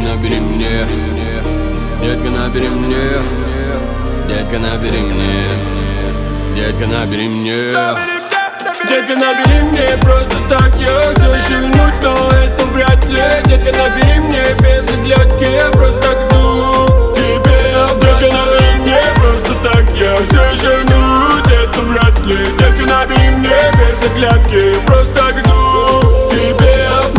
набери мне, детка, набери мне, детка, набери мне, детка, набери мне. Детка, набери мне, просто так я все еще вернуть, но это вряд ли. Детка, набери мне, без оглядки, я просто так жду тебя. Детка, набери мне, просто так я все еще вернуть, это вряд ли. Детка, набери мне, без оглядки, я просто так жду тебя.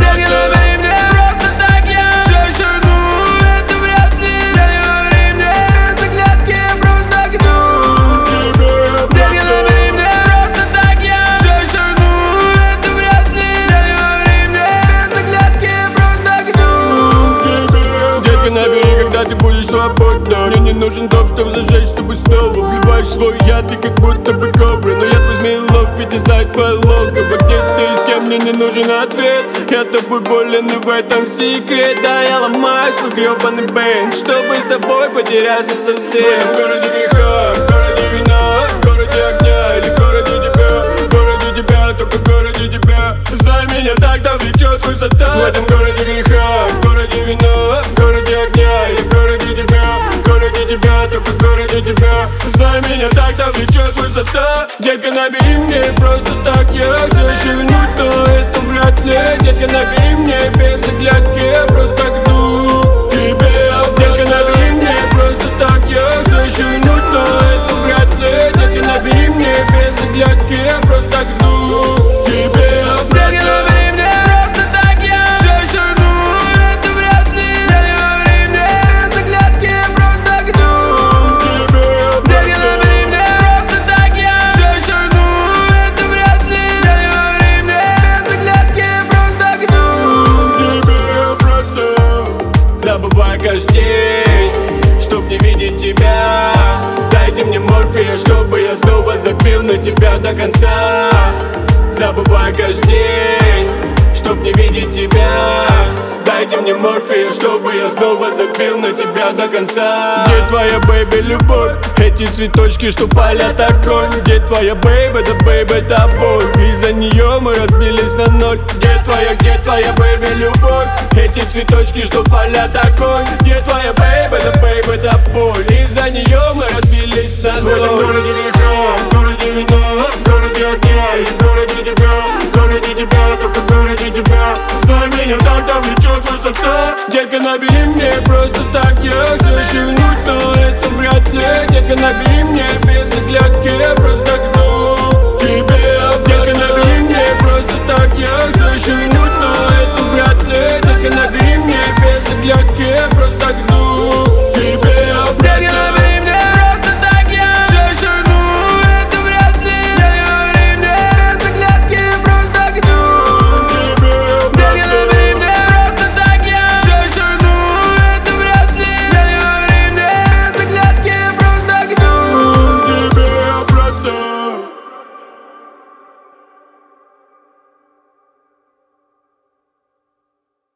Набери, когда ты будешь свободна. Мне не нужен топ, чтобы зажечь, чтобы снова вливаешь свой яд, ты как будто бы кобра. Но я твой змеелов, ведь и знает твоя логика. Где ты и с кем, мне не нужен ответ. Я тобой болен, и в этом секрет. Да, я ломаю свой гребаный бэнд, чтобы с тобой потеряться совсем. В городе греха, в городе вина, в городе огня или в городе тебя, только в городе тебя. Знай меня, тогда влечет высота. В этом городе греха, в городе вина, в городе огня или в городе тебя, только в городе тебя. Знай меня, тогда влечет высота. Детка, набери мне, просто так я все еще вернуть, но это вряд ли. Детка, набери мне, без оглядки, я просто так жду тебя. Детка, набери мне, просто так я все еще вернуть, но это вряд ли. Детка, набери мне, без оглядки, я просто так жду тебя. Забывай каждый день, чтоб не видеть тебя. Дайте мне морфия, чтобы я снова забил на тебя до конца. Забывай каждый день, чтоб не видеть тебя. Дайте мне морфия, чтобы я снова забил на тебя до конца. Где твоя бэйби любовь? Эти цветочки, что палят огонь. Где твоя бэйби? Да бэйби, это боль. Из-за нее мы разбились на ноль. Где твоя бэйби любовь? Эти цветочки, что палят огонь. Где твоя бэйби? Да бэйби, это боль. Из-за нее мы разбились на ноль. В этом городе греха, в городе вина, в городе огня и в городе тебя, только в городе тебя. Знай меня, тогда влечет высота. Детка, набери мне, просто так я все еще вернуть, но это вряд ли. Детка, набери мне,